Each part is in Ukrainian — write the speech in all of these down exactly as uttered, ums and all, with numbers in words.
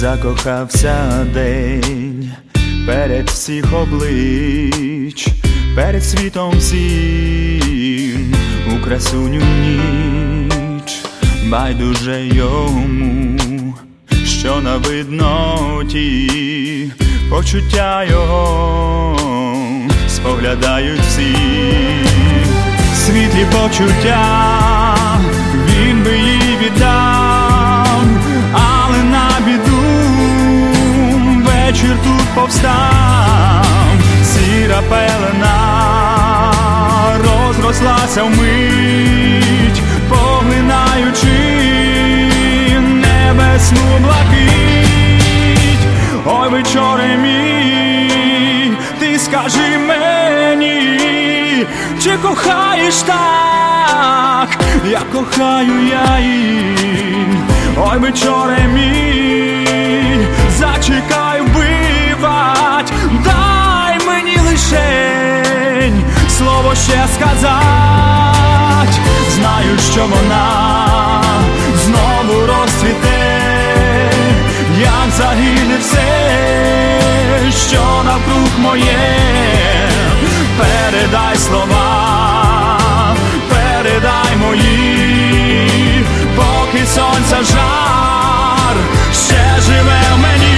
Закохався день перед всіх облич, перед світом всім у красуню ніч. Байдуже йому, що на видноті, почуття його споглядають всі. Світлі почуття він би їй віддав, але на біду вечір тут повстав. Сіра пелена розрослася вмить, поглинаючи небесну блакить. Ой, вечоре мій, ти скажи мені, чи кохаєш так, як кохаю я її? Ой, вечоре мій, зачекай вбивать, дай мені лишень слово ще сказать. Знаю, що вона знову розцвіте, як загине все, що навкруг моє. Передай слова, передай мої, поки сонця жар ще живе в мені.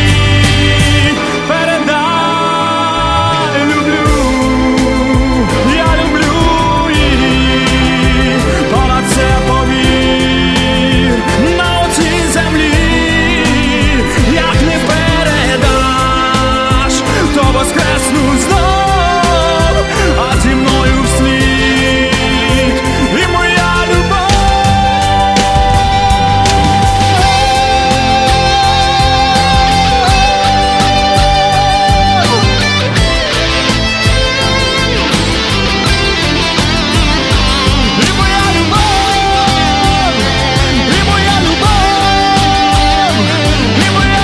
Передай, люблю, я люблю її, понад це повір, на оцій землі, як не передаш, то воскресну знов, а зі мною вслід і моя любов. І моя любов, і моя любов, і моя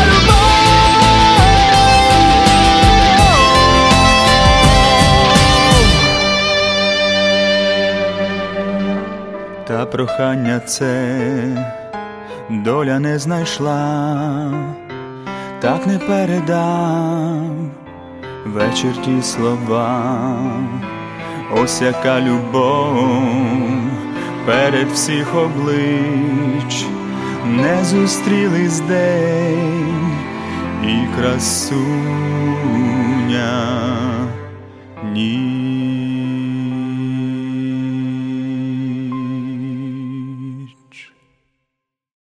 любов. Та прохання це доля не знайшла, так не передав вечір ті слова. Ось яка любов перед всіх облич, не зустрілись день і красу